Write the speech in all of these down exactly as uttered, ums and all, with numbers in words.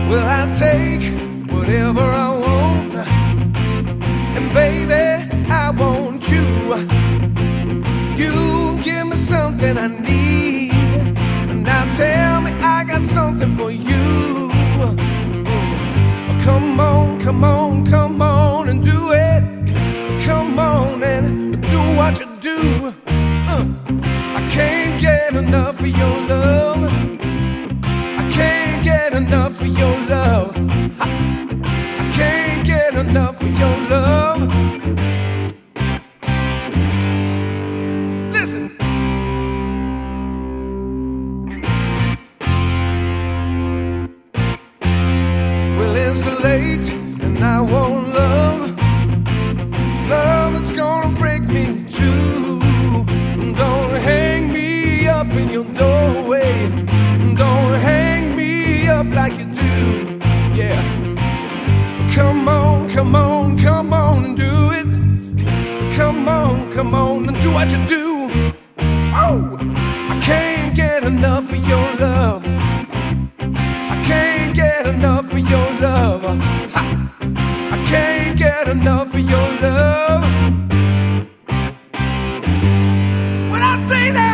Well, I take whatever I want, and baby, I want you. You give me something I need, and now tell me I got something for you. Come on, come on, come on and do it. Come on and do what you do. uh, I can't get enough of your love. I can't get enough of your love. I can't get enough of your love. Listen. Well, it's late and I want love. Love that's gonna break me too. Don't hang me up in your doorway. Don't hang me up like you do. Yeah. Come on, come on, come on and do it. Come on, come on and do what you do. Oh, I can't get enough of your love. I can't get enough of your love. Ha. I can't get enough of your love. What I say now?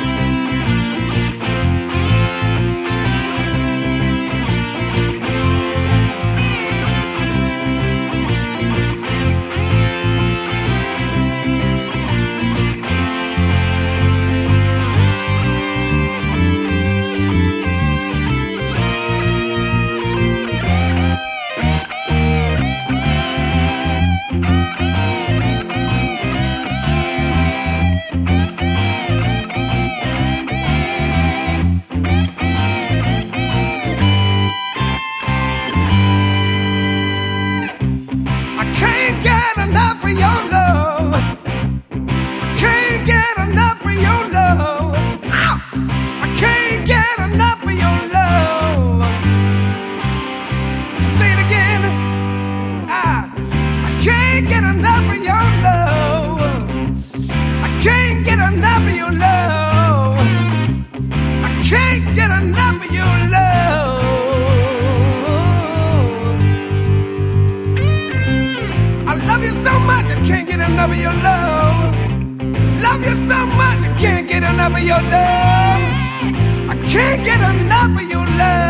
Can't get enough of your love. I can't get enough of your love. Ow! I can't get enough of your love. Say it again. Ah, I can't get enough of your love. I can't get enough of your love. I can't get enough of your love. Love you so much, I can't get enough of your love. Love you so much, I can't get enough of your love. I can't get enough of your love.